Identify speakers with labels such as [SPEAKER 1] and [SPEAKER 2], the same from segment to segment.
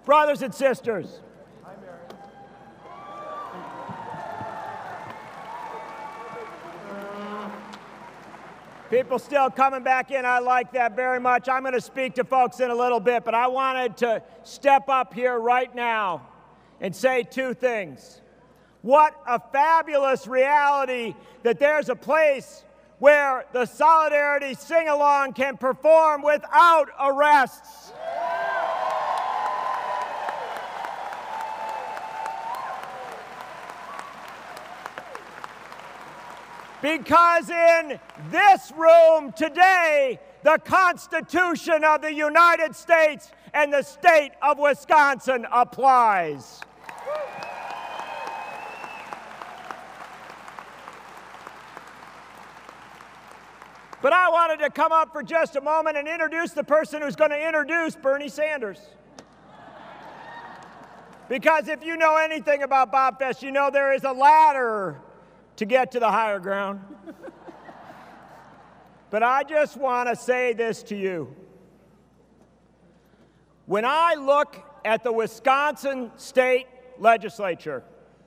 [SPEAKER 1] Brothers and sisters, people still coming back in. I like that very much. I'm going to speak to folks in a little bit, but I wanted to step up here right now and say two things. What a fabulous reality that there's a place where the Solidarity Sing-Along can perform without arrests. Because in this room today, the Constitution of the United States and the state of Wisconsin applies. But I wanted to come up for just a moment and introduce the person who's going to introduce Bernie Sanders. Because if you know anything about Bobfest, you know there is a ladder to get to the higher ground. But I just want to say this to you. When I look at the Wisconsin State Legislature,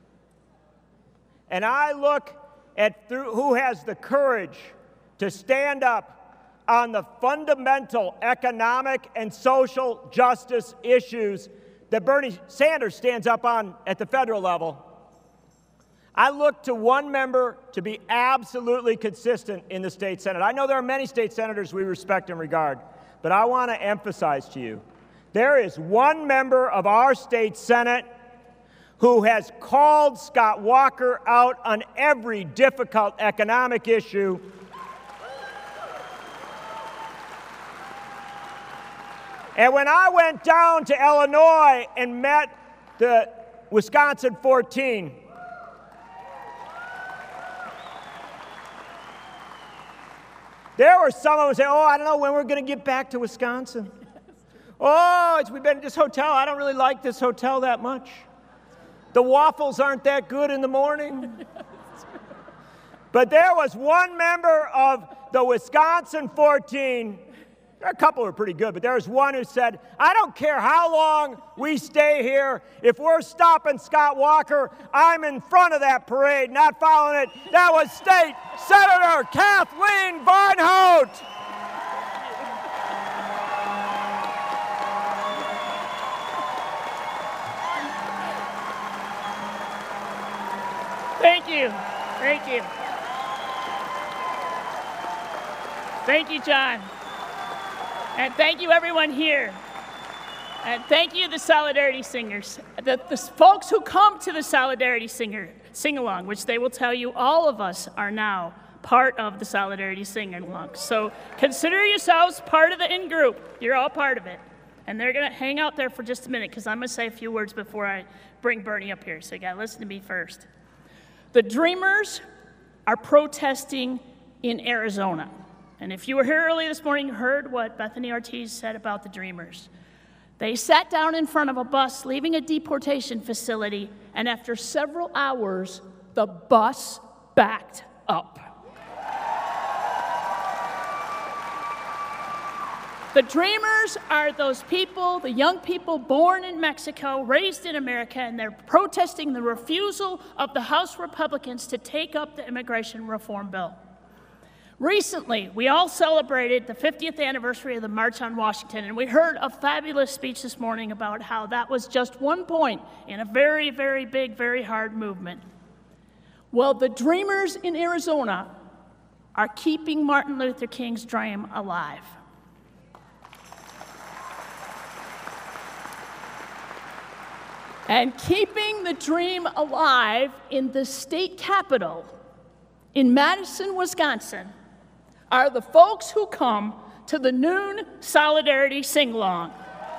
[SPEAKER 1] and I look at who has the courage to stand up on the fundamental economic and social justice issues that Bernie Sanders stands up on at the federal level, I look to one member to be absolutely consistent in the state Senate. I know there are many state senators we respect and regard, but I want to emphasize to you, there is one member of our state Senate who has called Scott Walker out on every difficult economic issue. And when I went down to Illinois and met the Wisconsin 14, there were some of them saying, oh, I don't know when we're going to get back to Wisconsin. Oh, we've been at this hotel. I don't really like this hotel that much. The waffles aren't that good in the morning. But there was one member of the Wisconsin 14, a couple were pretty good, but there was one who said, I don't care how long we stay here. If we're stopping Scott Walker, I'm in front of that parade, not following it. That was State Senator Kathleen Varnhout.
[SPEAKER 2] Thank you. Thank you. Thank you, John. And thank you, everyone here. And thank you, the Solidarity Singers. The folks who come to the Solidarity Sing-Along, which they will tell you all of us are now part of the Solidarity Sing-Along. So consider yourselves part of the in-group. You're all part of it. And they're going to hang out there for just a minute because I'm going to say a few words before I bring Bernie up here. So you got to listen to me first. The Dreamers are protesting in Arizona. And if you were here early this morning, you heard what Bethany Ortiz said about the Dreamers. They sat down in front of a bus leaving a deportation facility, and after several hours, the bus backed up. The Dreamers are those people, the young people born in Mexico, raised in America, and they're protesting the refusal of the House Republicans to take up the immigration reform bill. Recently, we all celebrated the 50th anniversary of the March on Washington, and we heard a fabulous speech this morning about how that was just one point in a very, very big, very hard movement. Well, the Dreamers in Arizona are keeping Martin Luther King's dream alive. And keeping the dream alive in the state capitol in Madison, Wisconsin, are the folks who come to the noon Solidarity Sing-Along.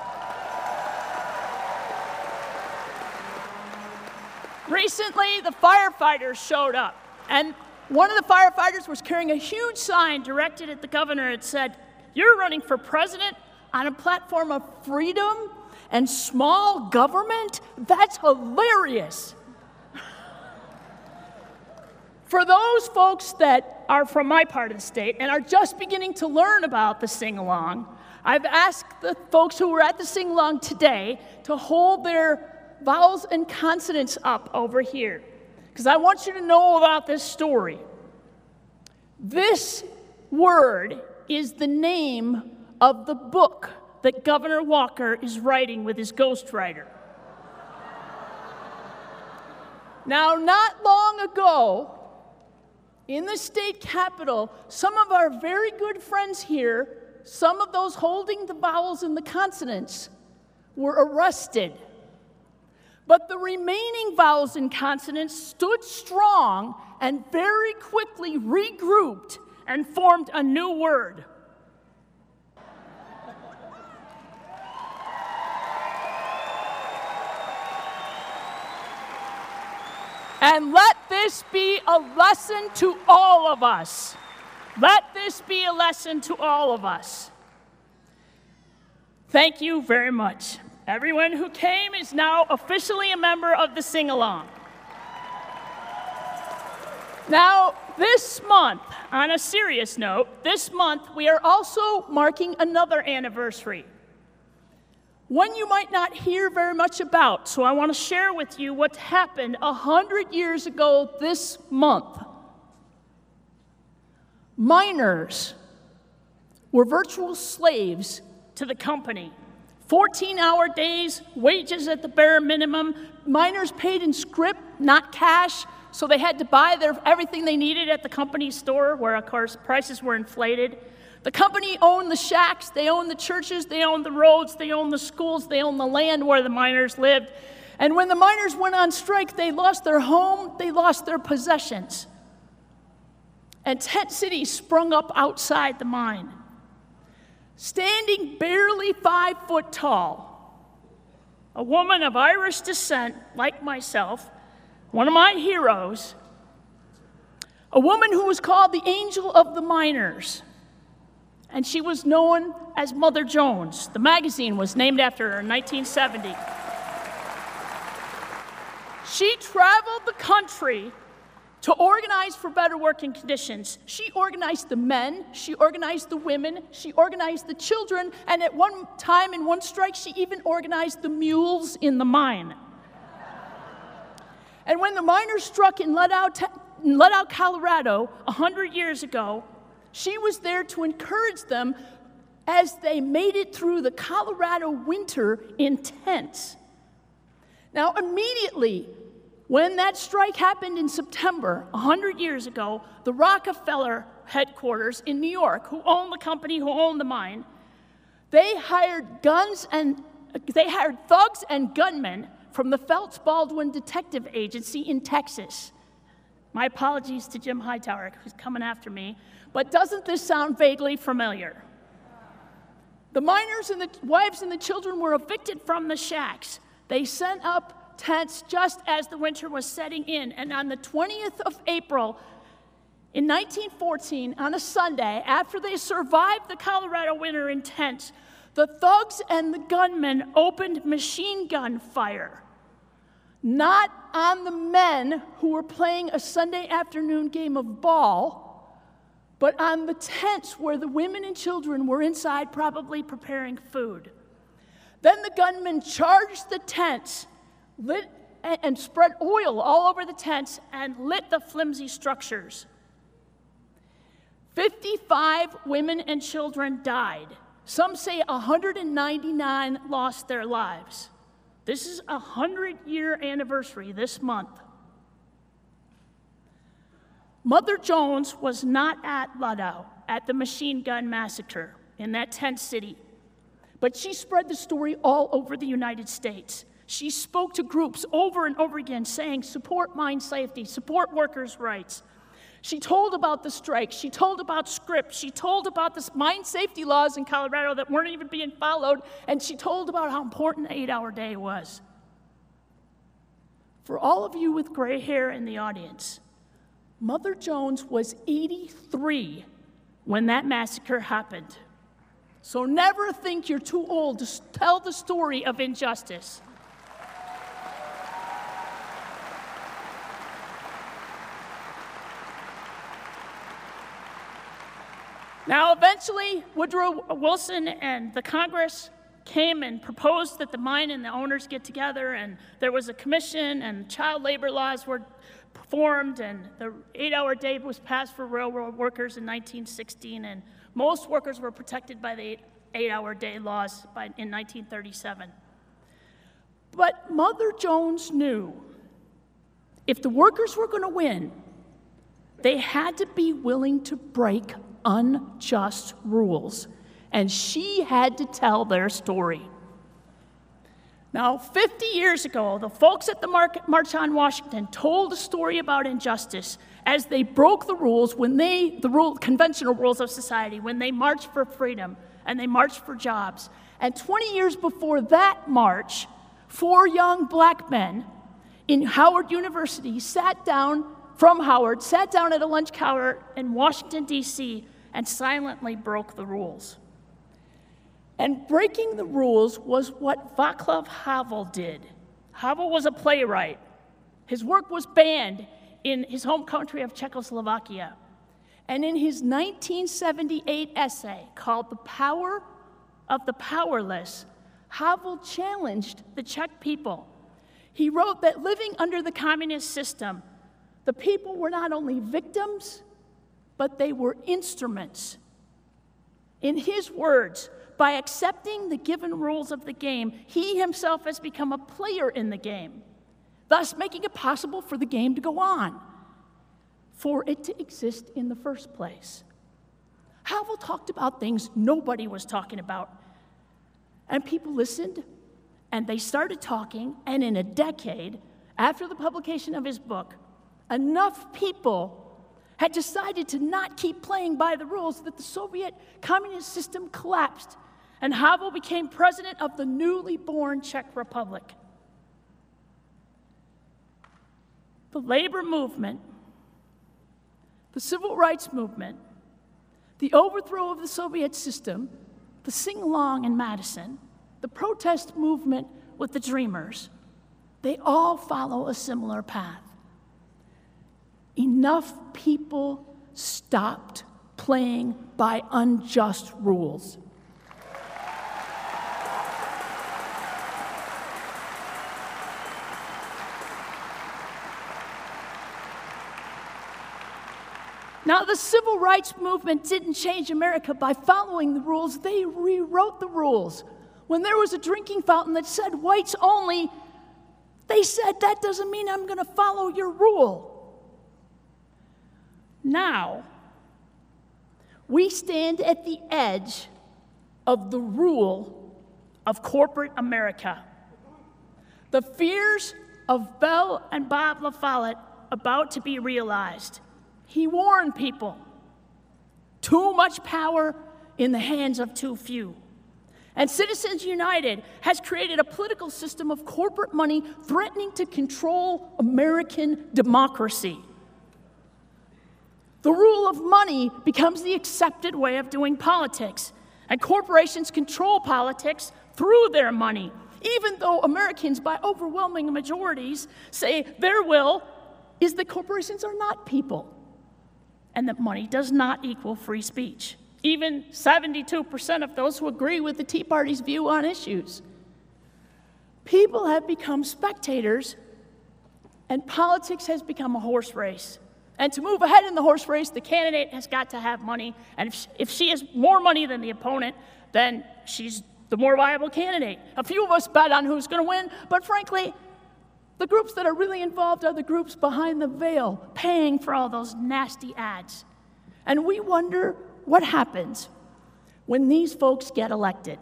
[SPEAKER 2] Recently, the firefighters showed up, and one of the firefighters was carrying a huge sign directed at the governor. It said, "You're running for president on a platform of freedom and small government? That's hilarious." For those folks that are from my part of the state and are just beginning to learn about the sing-along, I've asked the folks who were at the sing-along today to hold their vowels and consonants up over here, because I want you to know about this story. This word is the name of the book that Governor Walker is writing with his ghostwriter. Now, not long ago, in the state capitol, some of our very good friends here, some of those holding the vowels and the consonants, were arrested. But the remaining vowels and consonants stood strong and very quickly regrouped and formed a new word. And let this be a lesson to all of us. Let this be a lesson to all of us. Thank you very much. Everyone who came is now officially a member of the sing-along. Now, this month, on a serious note, this month we are also marking another anniversary. One you might not hear very much about, so I want to share with you what happened 100 years ago this month. Miners were virtual slaves to the company. 14-hour days, wages at the bare minimum. Miners paid in scrip, not cash, so they had to buy everything they needed at the company store, where, of course, prices were inflated. The company owned the shacks, they owned the churches, they owned the roads, they owned the schools, they owned the land where the miners lived. And when the miners went on strike, they lost their home, they lost their possessions. And tent cities sprung up outside the mine. Standing barely 5 foot tall, a woman of Irish descent, like myself, one of my heroes, a woman who was called the Angel of the Miners. And she was known as Mother Jones. The magazine was named after her in 1970. She traveled the country to organize for better working conditions. She organized the men, she organized the women, she organized the children, and at one time in one strike, she even organized the mules in the mine. And when the miners struck in Ledout, Colorado, 100 years ago, she was there to encourage them as they made it through the Colorado winter in tents. Now, immediately, when that strike happened in September, 100 years ago, the Rockefeller headquarters in New York, who owned the company, who owned the mine, they hired thugs and gunmen from the Phelps Baldwin Detective Agency in Texas. My apologies to Jim Hightower, who's coming after me, but doesn't this sound vaguely familiar? The miners and the wives and the children were evicted from the shacks. They sent up tents just as the winter was setting in, and on the 20th of April in 1914, on a Sunday, after they survived the Colorado winter in tents, the thugs and the gunmen opened machine gun fire. Not on the men who were playing a Sunday afternoon game of ball, but on the tents where the women and children were inside probably preparing food. Then the gunmen charged the tents, lit and spread oil all over the tents and lit the flimsy structures. 55 women and children died. Some say 199 lost their lives. This is a 100-year anniversary this month. Mother Jones was not at Ledout at the machine gun massacre in that tent city, but she spread the story all over the United States. She spoke to groups over and over again saying, support mine safety, support workers' rights. She told about the strike. She told about script. She told about the mine safety laws in Colorado that weren't even being followed, and she told about how important the 8-hour day was. For all of you with gray hair in the audience, Mother Jones was 83 when that massacre happened. So never think you're too old to tell the story of injustice. Now, eventually, Woodrow Wilson and the Congress came and proposed that the mine and the owners get together, and there was a commission, and child labor laws were formed, and the 8-hour day was passed for railroad workers in 1916, and most workers were protected by the 8-hour day laws in 1937. But Mother Jones knew if the workers were going to win, they had to be willing to break unjust rules, and she had to tell their story. Now, 50 years ago, the folks at the March on Washington told a story about injustice as they broke the rules, conventional rules of society, when they marched for freedom and they marched for jobs. And 20 years before that march, 4 young black men in Howard University sat down at a lunch counter in Washington, D.C., and silently broke the rules. And breaking the rules was what Václav Havel did. Havel was a playwright. His work was banned in his home country of Czechoslovakia. And in his 1978 essay called The Power of the Powerless, Havel challenged the Czech people. He wrote that living under the communist system, the people were not only victims, but they were instruments. In his words, by accepting the given rules of the game, he himself has become a player in the game, thus making it possible for the game to go on, for it to exist in the first place. Havel talked about things nobody was talking about, and people listened, and they started talking, and in a decade, after the publication of his book, enough people had decided to not keep playing by the rules that the Soviet communist system collapsed, and Havel became president of the newly born Czech Republic. The labor movement, the civil rights movement, the overthrow of the Soviet system, the sing-along in Madison, the protest movement with the Dreamers, they all follow a similar path. Enough people stopped playing by unjust rules. Now, the civil rights movement didn't change America by following the rules. They rewrote the rules. When there was a drinking fountain that said whites only, they said, that doesn't mean I'm going to follow your rule. Now, we stand at the edge of the rule of corporate America. The fears of Bell and Bob La Follette about to be realized. He warned people, too much power in the hands of too few. And Citizens United has created a political system of corporate money threatening to control American democracy. The rule of money becomes the accepted way of doing politics, and corporations control politics through their money, even though Americans, by overwhelming majorities, say their will is that corporations are not people, and that money does not equal free speech. Even 72% of those who agree with the Tea Party's view on issues. People have become spectators, and politics has become a horse race. And to move ahead in the horse race, the candidate has got to have money, and if she has more money than the opponent, then she's the more viable candidate. A few of us bet on who's going to win, but frankly, the groups that are really involved are the groups behind the veil, paying for all those nasty ads. And we wonder what happens when these folks get elected.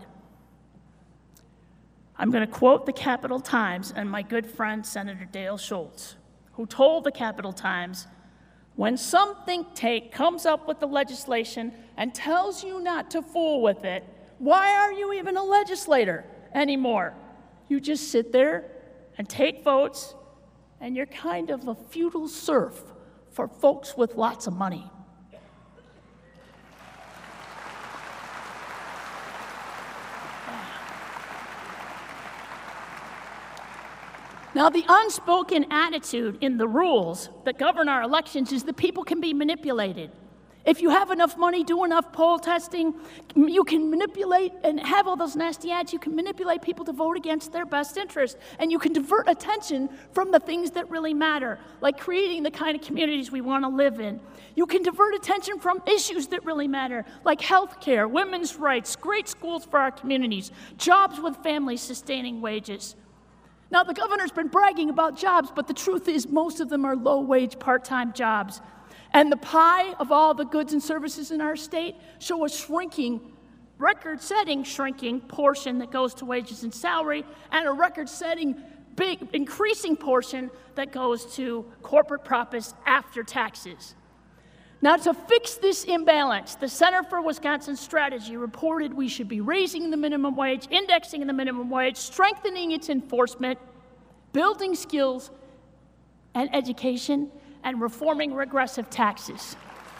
[SPEAKER 2] I'm going to quote the Capital Times and my good friend, Senator Dale Schultz, who told the Capital Times, when some think tank comes up with the legislation and tells you not to fool with it, why are you even a legislator anymore? You just sit there and take votes, and you're kind of a feudal serf for folks with lots of money. Now, the unspoken attitude in the rules that govern our elections is that people can be manipulated. If you have enough money, do enough poll testing, you can manipulate and have all those nasty ads. You can manipulate people to vote against their best interest. And you can divert attention from the things that really matter, like creating the kind of communities we want to live in. You can divert attention from issues that really matter, like health care, women's rights, great schools for our communities, jobs with family-sustaining wages. Now, the governor's been bragging about jobs, but the truth is most of them are low-wage, part-time jobs. And the pie of all the goods and services in our state show a shrinking, record-setting shrinking portion that goes to wages and salary, and a record-setting big increasing portion that goes to corporate profits after taxes. Now, to fix this imbalance, the Center for Wisconsin Strategy reported we should be raising the minimum wage, indexing the minimum wage, strengthening its enforcement, building skills and education, and reforming regressive taxes.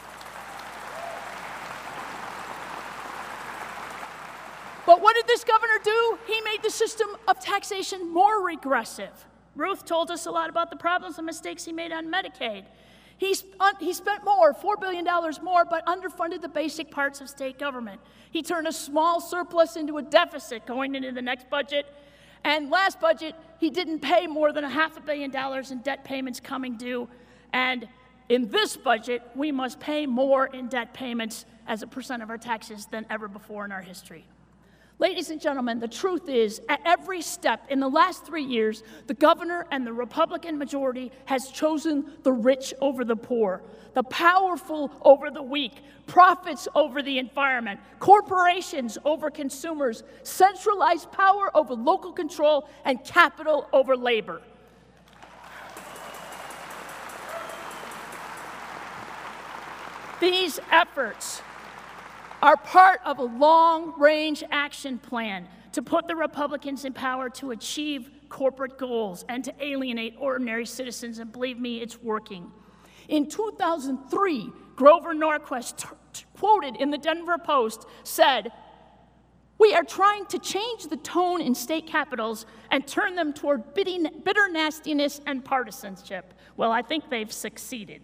[SPEAKER 2] But what did this governor do? He made the system of taxation more regressive. Ruth told us a lot about the problems and mistakes he made on Medicaid. He spent more, $4 billion more, but underfunded the basic parts of state government. He turned a small surplus into a deficit going into the next budget. And last budget, he didn't pay more than $500 million in debt payments coming due. And in this budget, we must pay more in debt payments as a percent of our taxes than ever before in our history. Ladies and gentlemen, the truth is, at every step in the last 3 years, the governor and the Republican majority has chosen the rich over the poor, the powerful over the weak, profits over the environment, corporations over consumers, centralized power over local control, and capital over labor. These efforts are part of a long-range action plan to put the Republicans in power to achieve corporate goals and to alienate ordinary citizens, and believe me, it's working. In 2003, Grover Norquist, quoted in the Denver Post, said, "We are trying to change the tone in state capitals and turn them toward bitter nastiness and partisanship." Well, I think they've succeeded.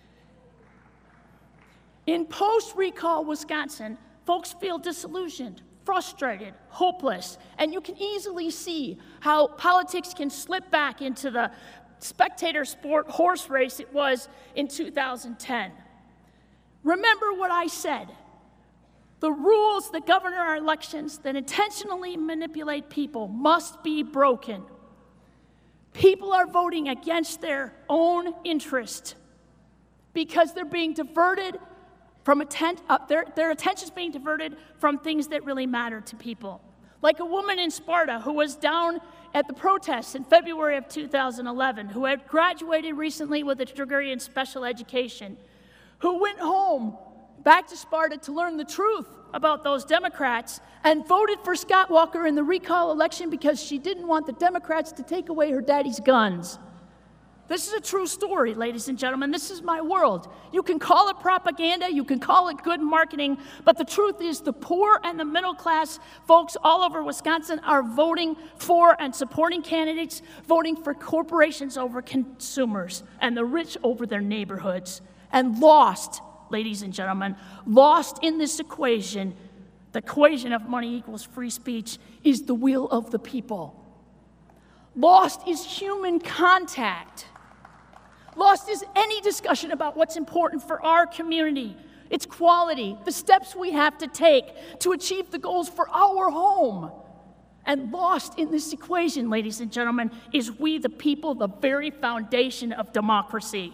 [SPEAKER 2] In post-recall Wisconsin, folks feel disillusioned, frustrated, hopeless, and you can easily see how politics can slip back into the spectator sport horse race it was in 2010. Remember what I said. The rules that govern our elections that intentionally manipulate people must be broken. People are voting against their own interest because they're being diverted from their attention's being diverted from things that really matter to people. Like a woman in Sparta who was down at the protests in February of 2011, who had graduated recently with a degree in special education, who went home back to Sparta to learn the truth about those Democrats and voted for Scott Walker in the recall election because she didn't want the Democrats to take away her daddy's guns. This is a true story, ladies and gentlemen. This is my world. You can call it propaganda, you can call it good marketing, but the truth is the poor and the middle class folks all over Wisconsin are voting for and supporting candidates, voting for corporations over consumers, and the rich over their neighborhoods. And lost, ladies and gentlemen, lost in this equation, the equation of money equals free speech, is the will of the people. Lost is human contact. Lost is any discussion about what's important for our community, its quality, the steps we have to take to achieve the goals for our home. And lost in this equation, ladies and gentlemen, is we the people, the very foundation of democracy.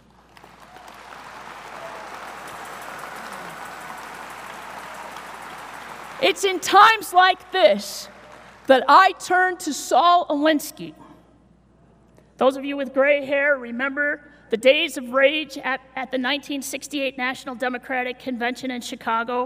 [SPEAKER 2] It's in times like this that I turn to Saul Alinsky. Those of you with gray hair remember the days of rage at the 1968 National Democratic Convention in Chicago.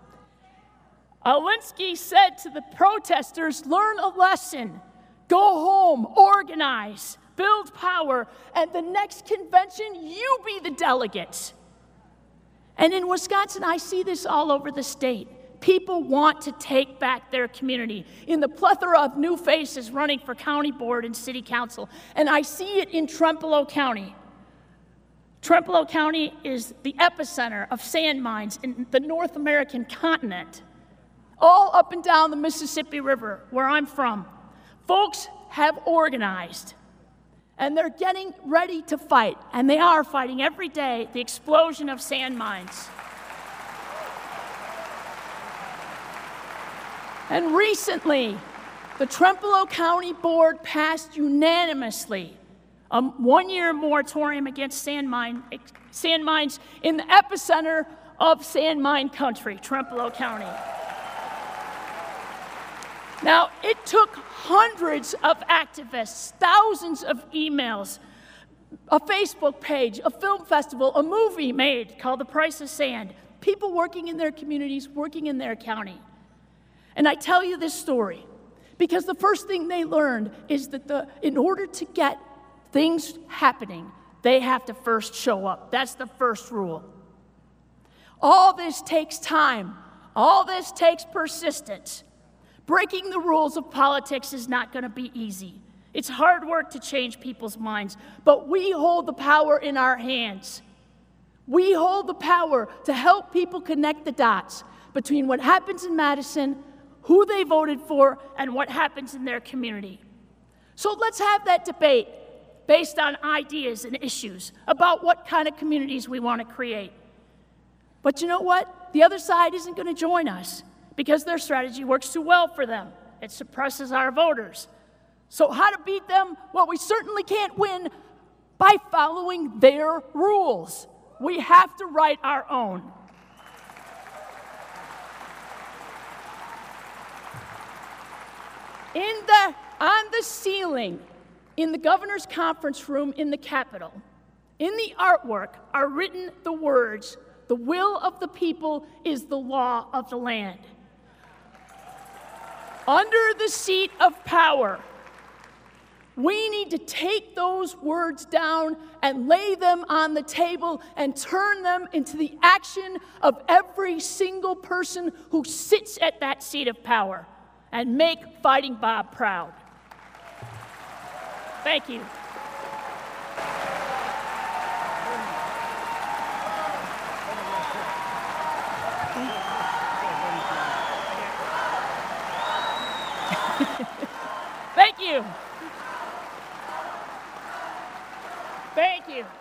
[SPEAKER 2] Alinsky said to the protesters, learn a lesson, go home, organize, build power, and the next convention, you be the delegates. And in Wisconsin, I see this all over the state. People want to take back their community in the plethora of new faces running for county board and city council. And I see it in Trempealeau County. Trempealeau County is the epicenter of sand mines in the North American continent, all up and down the Mississippi River, where I'm from. Folks have organized, and they're getting ready to fight, and they are fighting every day the explosion of sand mines. And recently, the Trempealeau County Board passed unanimously a one-year moratorium against sand mines in the epicenter of sand mine country, Trempealeau County. Now, it took hundreds of activists, thousands of emails, a Facebook page, a film festival, a movie made called The Price of Sand, people working in their communities, working in their county. And I tell you this story because the first thing they learned is that in order to get things happening, they have to first show up. That's the first rule. All this takes time. All this takes persistence. Breaking the rules of politics is not going to be easy. It's hard work to change people's minds, but we hold the power in our hands. We hold the power to help people connect the dots between what happens in Madison, who they voted for, and what happens in their community. So let's have that debate based on ideas and issues about what kind of communities we want to create. But you know what? The other side isn't going to join us because their strategy works too well for them. It suppresses our voters. So how to beat them? Well, we certainly can't win by following their rules. We have to write our own. On the ceiling, in the governor's conference room in the Capitol, in the artwork are written the words, "The will of the people is the law of the land." Under the seat of power, we need to take those words down and lay them on the table and turn them into the action of every single person who sits at that seat of power and make Fighting Bob proud. Thank you. Thank you. Thank you.